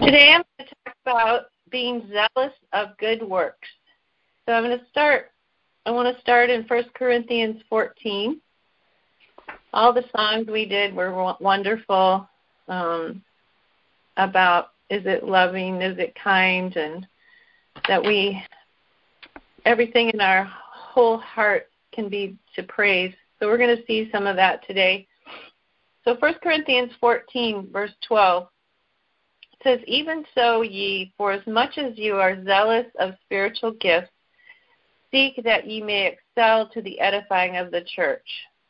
Today I'm going to talk about being zealous of good works. So I want to start in 1 Corinthians 14. All the songs we did were wonderful about is it loving, is it kind, and that everything in our whole heart can be to praise. So we're going to see some of that today. So 1 Corinthians 14, verse 12, says, "Even so ye, for as much as you are zealous of spiritual gifts, seek that ye may excel to the edifying of the church."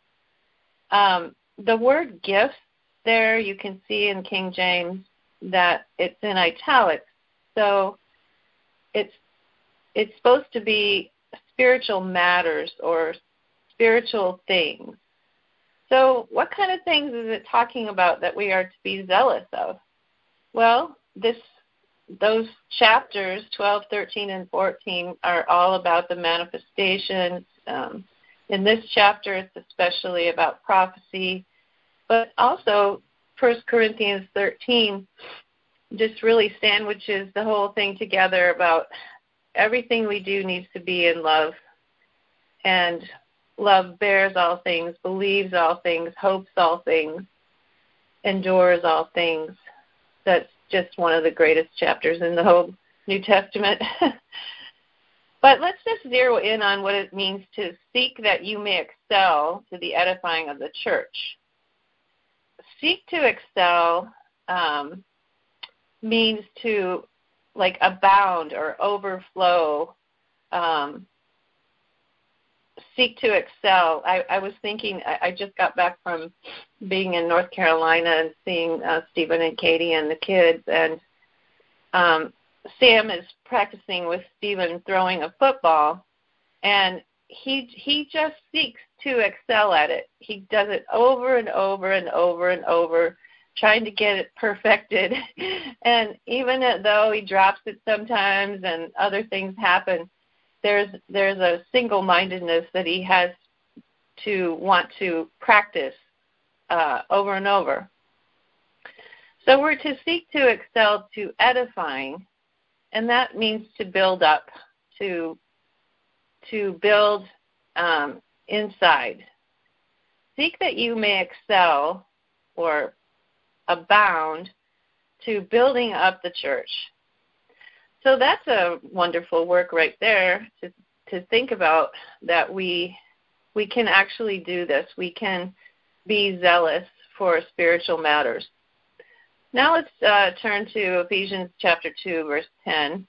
The word gifts there, you can see in King James that it's in italics. So it's supposed to be spiritual matters or spiritual things. So what kind of things is it talking about that we are to be zealous of? Well, those chapters, 12, 13, and 14, are all about the manifestations. In this chapter, it's especially about prophecy. But also, 1 Corinthians 13 just really sandwiches the whole thing together about everything we do needs to be in love. And love bears all things, believes all things, hopes all things, endures all things. That's just one of the greatest chapters in the whole New Testament. But let's just zero in on what it means to seek that you may excel to the edifying of the church. Seek to excel means to abound or overflow. Seek to excel. I was thinking, I just got back from being in North Carolina and seeing Stephen and Katie and the kids, and Sam is practicing with Stephen throwing a football, and he just seeks to excel at it. He does it over and over and over and over, trying to get it perfected. And even though he drops it sometimes and other things happen, there's a single-mindedness that he has to want to practice over and over. So we're to seek to excel to edifying, and that means to build up, to build inside. Seek that you may excel or abound to building up the church. So that's a wonderful work right there to think about, that we can actually do this. We can be zealous for spiritual matters. Now let's turn to Ephesians chapter 2, verse 10.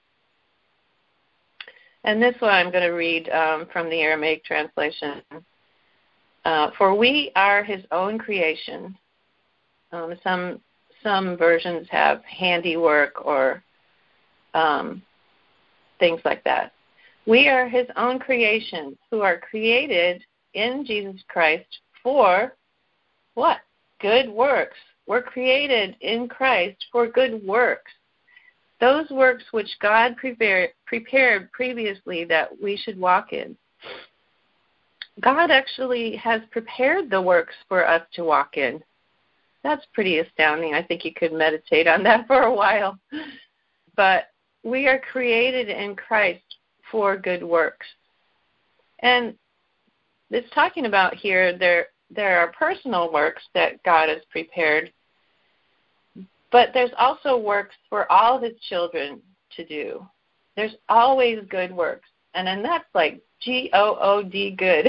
And this one I'm going to read from the Aramaic translation. "For we are his own creation." Some versions have handiwork or things like that. "We are his own creation, who are created in Jesus Christ for" what? Good works. We're created in Christ for good works. Those works which God prepared previously that we should walk in. God actually has prepared the works for us to walk in. That's pretty astounding. I think you could meditate on that for a while. But we are created in Christ for good works. And it's talking about here, there are personal works that God has prepared, but there's also works for all his children to do. There's always good works. And then that's like G-O-O-D, good.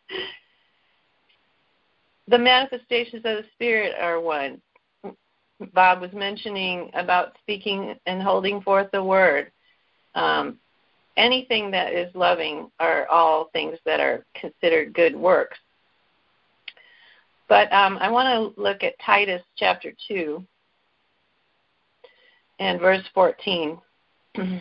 The manifestations of the Spirit are one. Bob was mentioning about speaking and holding forth the word. Anything that is loving are all things that are considered good works. But I want to look at Titus chapter 2 and verse 14, because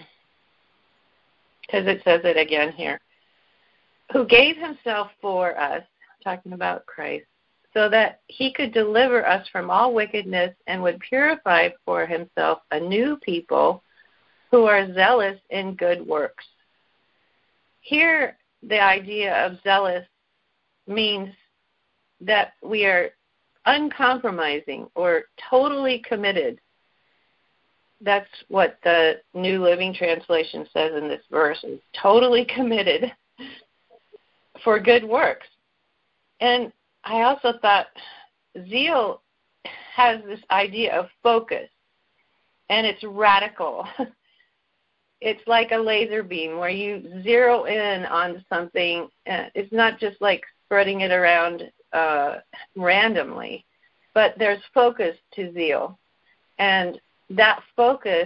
it says it again here. "Who gave himself for us," talking about Christ, "so that he could deliver us from all wickedness and would purify for himself a new people who are zealous in good works." Here, the idea of zealous means that we are uncompromising or totally committed. that's what the New Living Translation says in this verse, is totally committed for good works. And I also thought zeal has this idea of focus, and it's radical. It's like a laser beam where you zero in on something. It's not just like spreading it around randomly, but there's focus to zeal. And that focus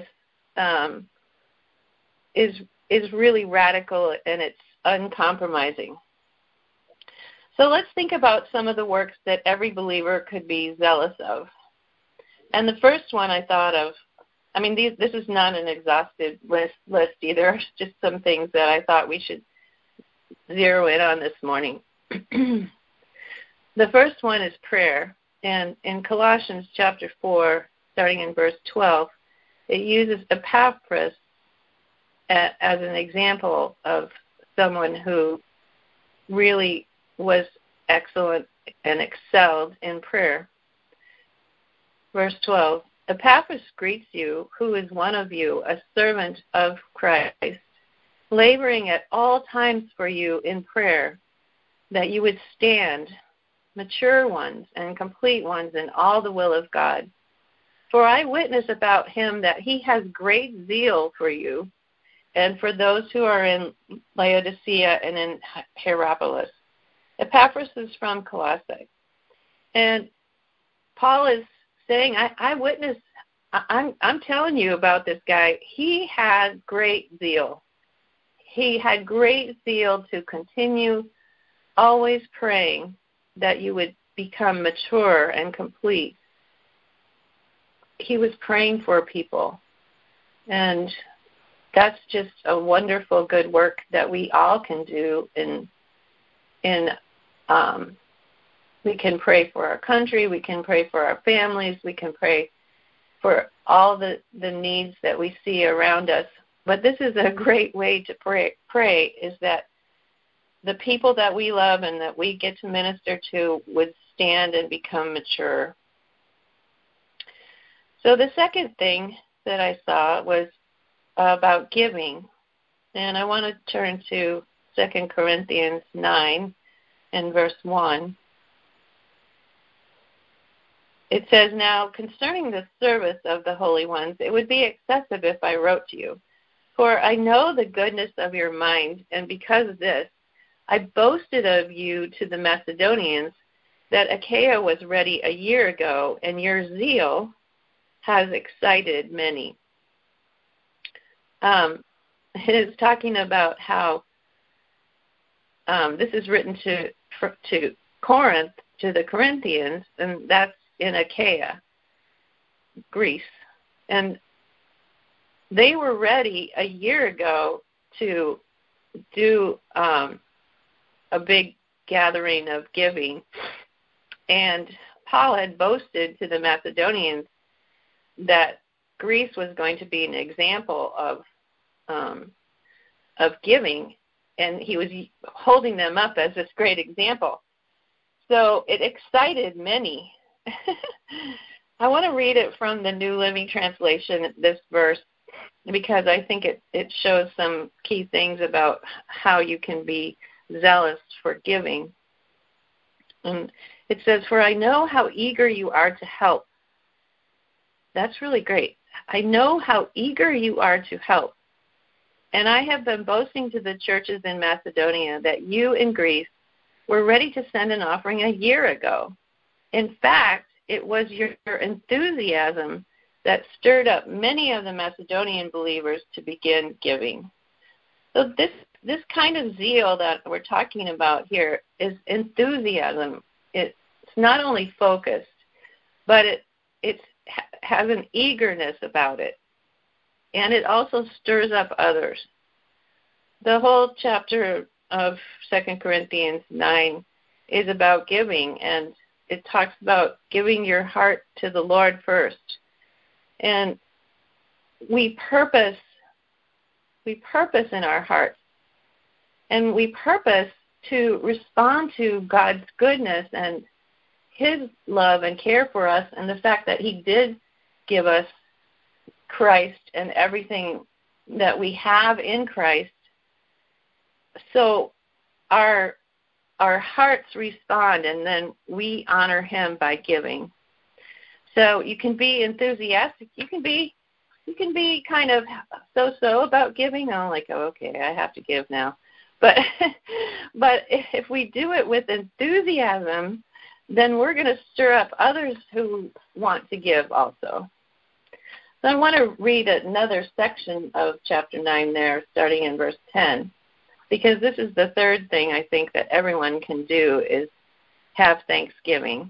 is really radical, and it's uncompromising. So let's think about some of the works that every believer could be zealous of. And the first one I thought of, I mean, this is not an exhaustive list either, just some things that I thought we should zero in on this morning. The first one is prayer. And in Colossians chapter 4, starting in verse 12, it uses Epaphras as an example of someone who really was excellent and excelled in prayer. Verse 12, Epaphras greets you, who is one of you, a servant of Christ, laboring at all times for you in prayer, that you would stand, mature ones and complete ones in all the will of God. For I witness about him that he has great zeal for you and for those who are in Laodicea and in Hierapolis. Epaphras is from Colossae. And Paul is saying, I witness, I'm telling you about this guy. He had great zeal. He had great zeal to continue always praying that you would become mature and complete. He was praying for people. And that's just a wonderful good work that we all can do we can pray for our country, we can pray for our families, we can pray for all the needs that we see around us. But this is a great way to pray is that the people that we love and that we get to minister to would stand and become mature. So the second thing that I saw was about giving. And I want to turn to 2 Corinthians 9 and verse 1. It says, now, concerning the service of the holy ones, it would be excessive if I wrote to you. For I know the goodness of your mind, and because of this, I boasted of you to the Macedonians that Achaia was ready a year ago, and your zeal has excited many. It is talking about how this is written to Corinth, to the Corinthians, and that's in Achaia, Greece. And they were ready a year ago to do a big gathering of giving. And Paul had boasted to the Macedonians that Greece was going to be an example of giving, and he was holding them up as this great example. So it excited many. I want to read it from the New Living Translation, this verse, because I think it shows some key things about how you can be zealous for giving. And it says, for I know how eager you are to help. That's really great. I know how eager you are to help. And I have been boasting to the churches in Macedonia that you in Greece were ready to send an offering a year ago. In fact, it was your enthusiasm that stirred up many of the Macedonian believers to begin giving. So this kind of zeal that we're talking about here is enthusiasm. It's not only focused, but it has an eagerness about it. And it also stirs up others. The whole chapter of 2 Corinthians 9 is about giving, and it talks about giving your heart to the Lord first. And we purpose in our hearts, and we purpose to respond to God's goodness and His love and care for us, and the fact that He did give us Christ and everything that we have in Christ. So our hearts respond, and then we honor him by giving. So you can be enthusiastic. You can be kind of so about giving. I'm like, oh, okay, I have to give now. But if we do it with enthusiasm, then we're going to stir up others who want to give also. So I want to read another section of chapter 9 there, starting in verse 10, because this is the third thing I think that everyone can do is have thanksgiving.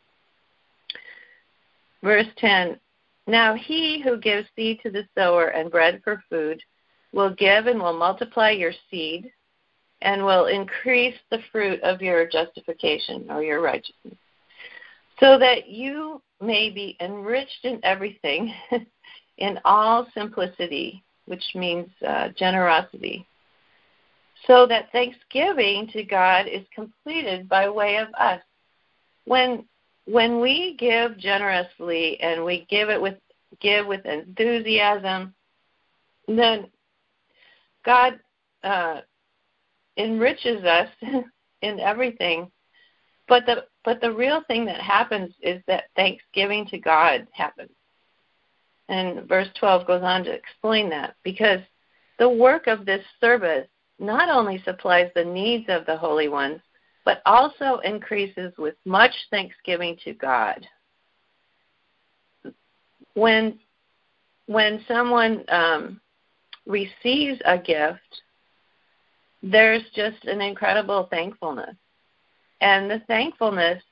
Verse 10, now he who gives seed to the sower and bread for food will give and will multiply your seed and will increase the fruit of your justification or your righteousness, so that you may be enriched in everything in all simplicity, which means generosity, so that thanksgiving to God is completed by way of us. When we give generously and we give with enthusiasm, then God enriches us in everything. But the real thing that happens is that thanksgiving to God happens. And verse 12 goes on to explain that, because the work of this service not only supplies the needs of the holy ones, but also increases with much thanksgiving to God. When someone receives a gift, there's just an incredible thankfulness. And the thankfulness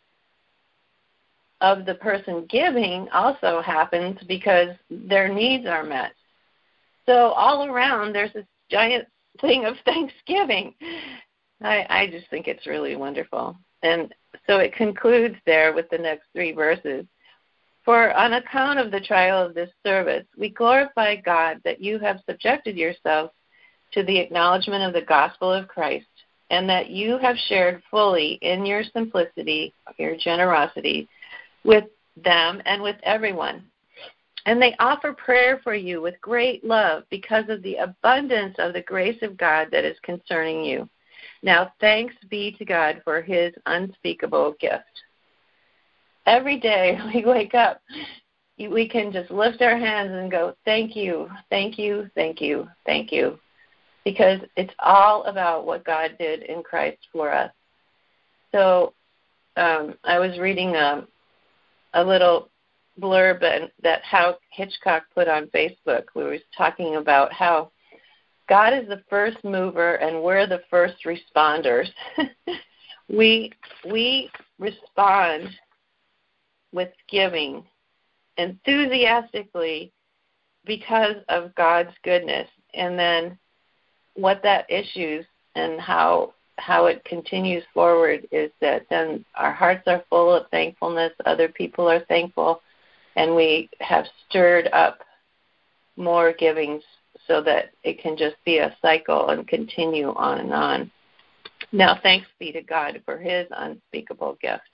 of the person giving also happens because their needs are met. So all around, there's this giant thing of thanksgiving. I just think it's really wonderful. And so it concludes there with the next 3 verses. For on account of the trial of this service, we glorify God that you have subjected yourselves to the acknowledgement of the gospel of Christ, and that you have shared fully in your simplicity, your generosity, with them and with everyone. And they offer prayer for you with great love because of the abundance of the grace of God that is concerning you. Now thanks be to God for his unspeakable gift. Every day we wake up, we can just lift our hands and go, thank you, thank you, thank you, thank you. Because it's all about what God did in Christ for us. So I was reading a little blurb that Hal Hitchcock put on Facebook. We were talking about how God is the first mover and we're the first responders. we respond with giving enthusiastically because of God's goodness, and then what that issues and how it continues forward is that then our hearts are full of thankfulness, other people are thankful, and we have stirred up more givings so that it can just be a cycle and continue on and on. Now thanks be to God for his unspeakable gift.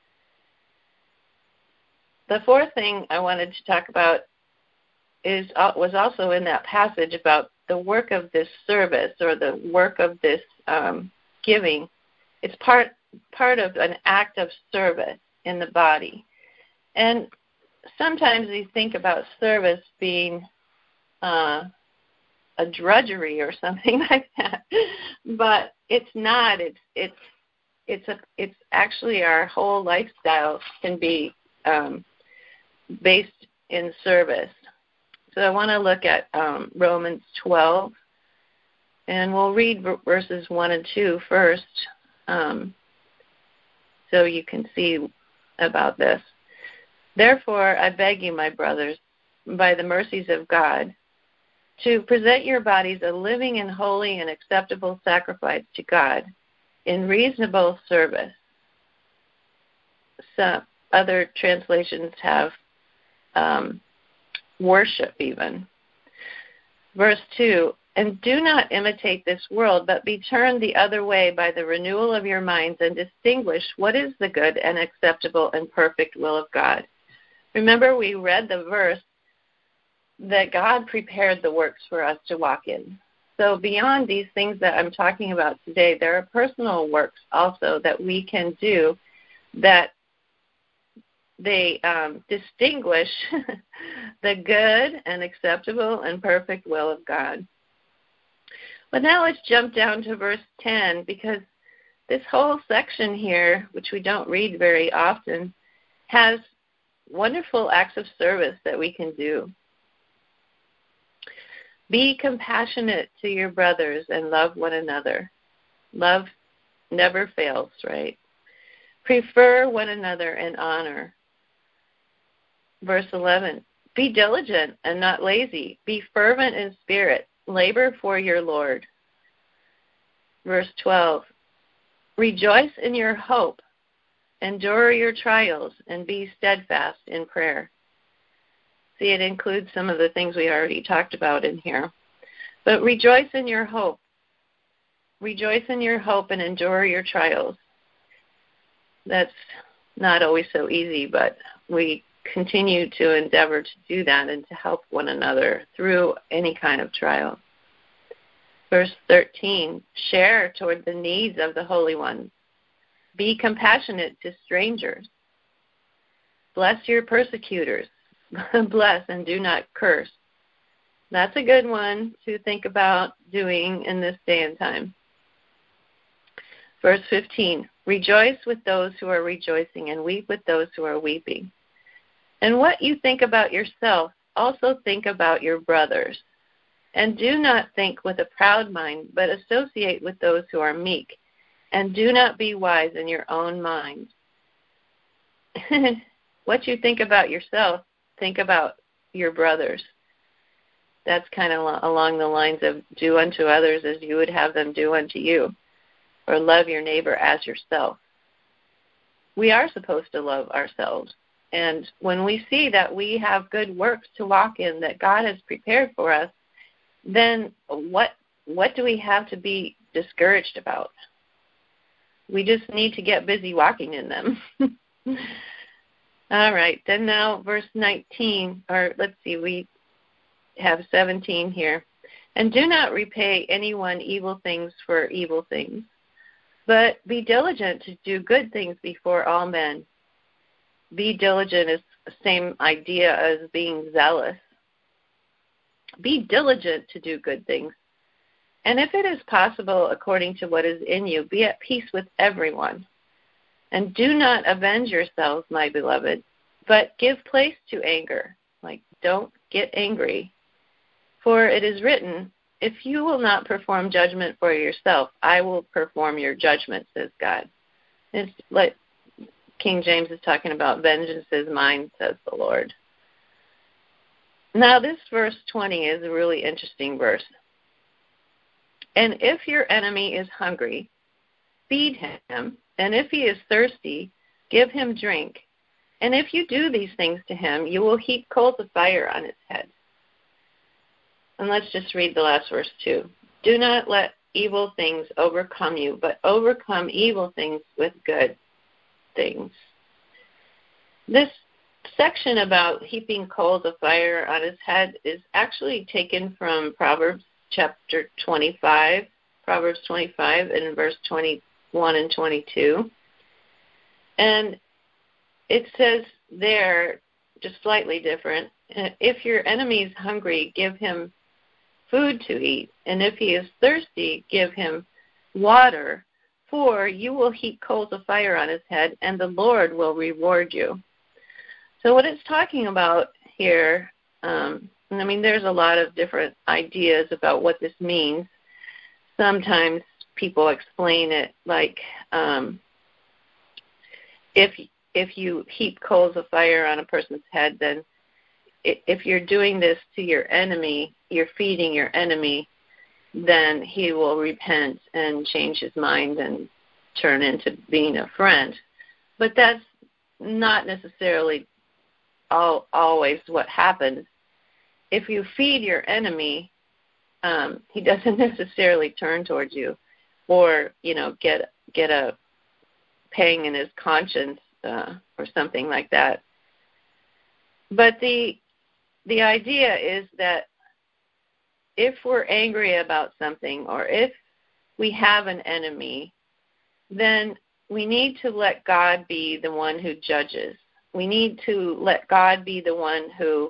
The fourth thing I wanted to talk about was also in that passage about the work of this service or the work of this giving. It's part of an act of service in the body. And sometimes we think about service being a drudgery or something like that, but it's not. It's actually our whole lifestyle can be based in service. So I want to look at Romans 12, and we'll read verses 1 and 2 first, so you can see about this. Therefore, I beg you, my brothers, by the mercies of God, to present your bodies a living and holy and acceptable sacrifice to God in reasonable service. Some other translations have worship even. Verse 2, and do not imitate this world, but be turned the other way by the renewal of your minds and distinguish what is the good and acceptable and perfect will of God. Remember, we read the verse that God prepared the works for us to walk in. So beyond these things that I'm talking about today, there are personal works also that we can do that they distinguish the good and acceptable and perfect will of God. But now let's jump down to verse 10, because this whole section here, which we don't read very often, has wonderful acts of service that we can do. Be compassionate to your brothers and love one another. Love never fails, right? Prefer one another in honor. Verse 11, be diligent and not lazy. Be fervent in spirit. Labor for your Lord. Verse 12, rejoice in your hope. Endure your trials and be steadfast in prayer. See, it includes some of the things we already talked about in here. But rejoice in your hope. Rejoice in your hope and endure your trials. That's not always so easy, but we continue to endeavor to do that and to help one another through any kind of trial. Verse 13, share toward the needs of the holy ones. Be compassionate to strangers. Bless your persecutors. Bless and do not curse. That's a good one to think about doing in this day and time. Verse 15, rejoice with those who are rejoicing and weep with those who are weeping. And what you think about yourself, also think about your brothers. And do not think with a proud mind, but associate with those who are meek. And do not be wise in your own mind. What you think about yourself, think about your brothers. That's kind of along the lines of do unto others as you would have them do unto you, or love your neighbor as yourself. We are supposed to love ourselves. And when we see that we have good works to walk in that God has prepared for us, then what do we have to be discouraged about? We just need to get busy walking in them. All right, then now verse 19, or let's see, we have 17 here. And do not repay anyone evil things for evil things, but be diligent to do good things before all men. Be diligent is the same idea as being zealous. Be diligent to do good things. And if it is possible, according to what is in you, be at peace with everyone. And do not avenge yourselves, my beloved, but give place to anger. Like, don't get angry. For it is written, if you will not perform judgment for yourself, I will perform your judgment, says God. It's like King James is talking about vengeance is mine, says the Lord. Now this verse 20 is a really interesting verse. And if your enemy is hungry, feed him, and if he is thirsty, give him drink. And if you do these things to him, you will heap coals of fire on his head. And let's just read the last verse too. Do not let evil things overcome you, but overcome evil things with good things. This section about heaping coals of fire on his head is actually taken from Proverbs chapter 25, Proverbs 25 and verse 21 and 22. And it says there, just slightly different, if your enemy is hungry, give him food to eat, and if he is thirsty, give him water, for you will heap coals of fire on his head, and the Lord will reward you. So what it's talking about here, there's a lot of different ideas about what this means. Sometimes people explain it like if you heap coals of fire on a person's head, then if you're doing this to your enemy, you're feeding your enemy, then he will repent and change his mind and turn into being a friend. But that's not necessarily always what happens. If you feed your enemy, he doesn't necessarily turn towards you or, get a pang in his conscience or something like that. But the the idea is that if we're angry about something or if we have an enemy, then we need to let God be the one who judges. We need to let God be the one who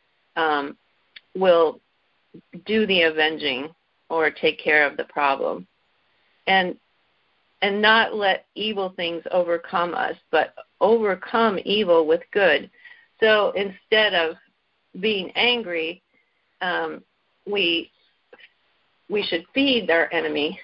will do the avenging or take care of the problem. And not let evil things overcome us, but overcome evil with good. So instead of being angry, we should feed our enemy.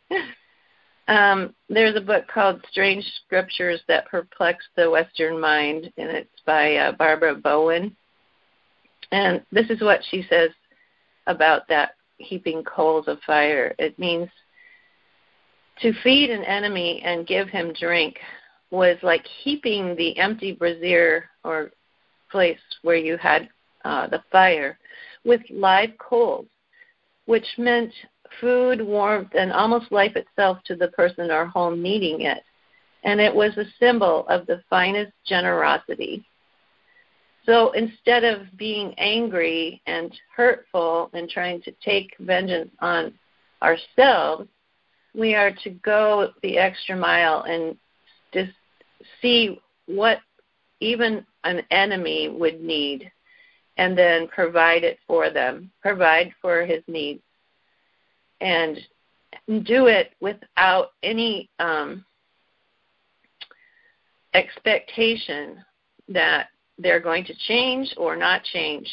There's a book called Strange Scriptures That Perplex the Western Mind, and it's by Barbara Bowen. And this is what she says about that heaping coals of fire. It means to feed an enemy and give him drink was like heaping the empty brazier or place where you had the fire with live coals, which meant food, warmth, and almost life itself to the person or home needing it. And it was a symbol of the finest generosity. So instead of being angry and hurtful and trying to take vengeance on ourselves, we are to go the extra mile and just see what even an enemy would need and then provide it for them, provide for his needs, and do it without any expectation that they're going to change or not change.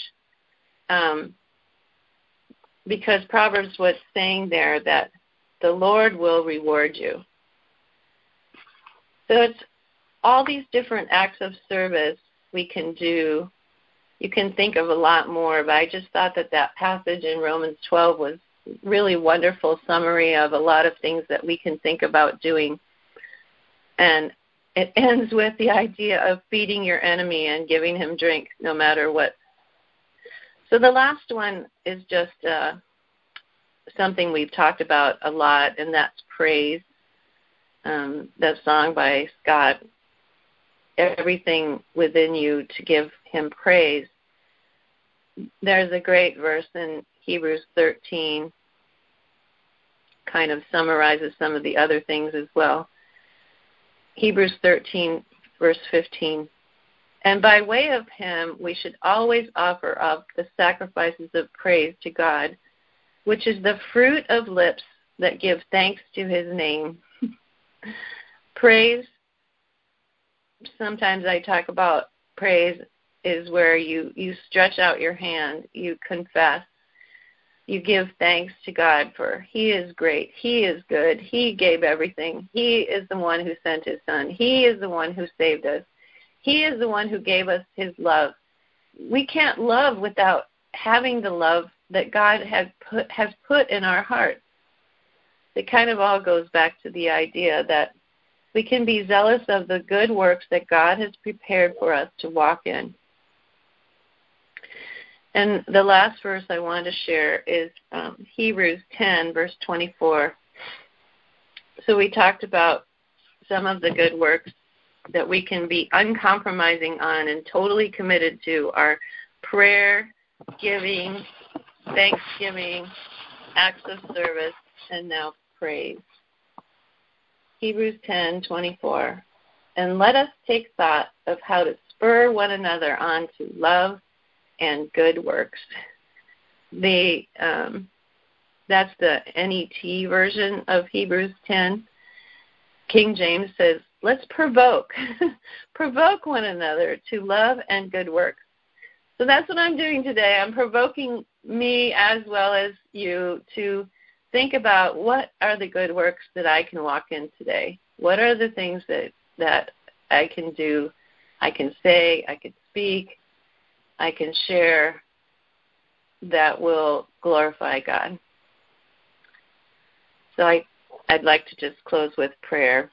Because Proverbs was saying there that the Lord will reward you. So it's all these different acts of service we can do. You can think of a lot more, but I just thought that passage in Romans 12 was really wonderful summary of a lot of things that we can think about doing. And it ends with the idea of feeding your enemy and giving him drink no matter what. So the last one is just something we've talked about a lot, and that's praise. That song by Scott, everything within you to give him praise. There's a great verse in Hebrews 13, kind of summarizes some of the other things as well. Hebrews 13, verse 15. And by way of him, we should always offer up the sacrifices of praise to God, which is the fruit of lips that give thanks to his name. Praise, sometimes I talk about praise is where you stretch out your hand, you confess, you give thanks to God for he is great, he is good, he gave everything, he is the one who sent his son, he is the one who saved us, he is the one who gave us his love. We can't love without having the love that God has put in our hearts. It kind of all goes back to the idea that we can be zealous of the good works that God has prepared for us to walk in. And the last verse I wanted to share is Hebrews 10, verse 24. So we talked about some of the good works that we can be uncompromising on and totally committed to are prayer, giving, thanksgiving, acts of service, and now praise. Hebrews 10:24. And let us take thought of how to spur one another on to love and good works. That's the NET version of Hebrews 10. King James says, let's provoke one another to love and good works. So that's what I'm doing today. I'm provoking me as well as you to think about what are the good works that I can walk in today. What are the things that I can do, I can say, I can speak, I can share that will glorify God. So I'd like to just close with prayer.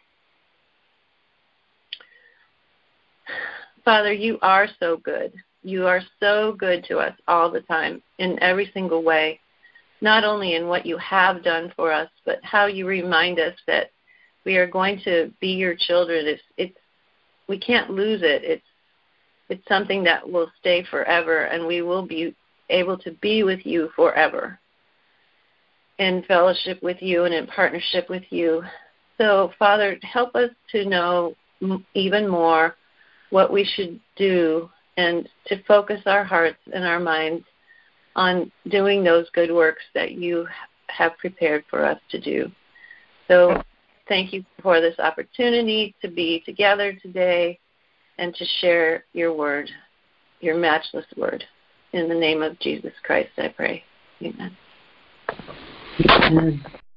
Father, you are so good. You are so good to us all the time in every single way, not only in what you have done for us, but how you remind us that we are going to be your children. We can't lose it. It's something that will stay forever, and we will be able to be with you forever, in fellowship with you and in partnership with you. So, Father, help us to know even more what we should do and to focus our hearts and our minds on doing those good works that you have prepared for us to do. So thank you for this opportunity to be together today and to share your word, your matchless word. In the name of Jesus Christ, I pray. Amen. Amen.